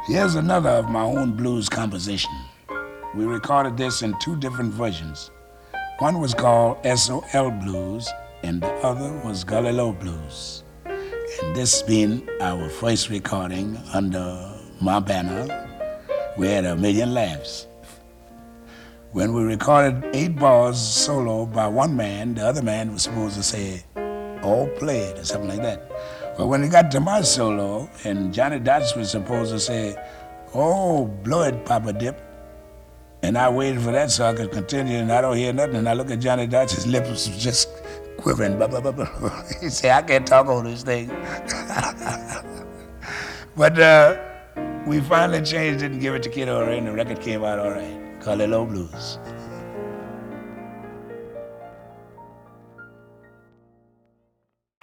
Here's another of my own blues composition. We recorded this in two different versions. One was called SOL Blues, and the other was Gully Low Blues. And this being our first recording under my banner, we had 1,000,000 laughs. When we recorded 8 bars solo by one man, the other man was supposed to say, "All played," or something like that. But when it got to my solo, and Johnny Dodds was supposed to say, "Oh, blow it, Papa Dip," and I waited for that so I could continue, and I don't hear nothing, and I look at Johnny Dodds, his lips was just quivering. Blah, blah, blah, blah. He said, "I can't talk on this thing." But we finally changed it and gave it to Kid Ory, and the record came out all right. Gully Low Blues.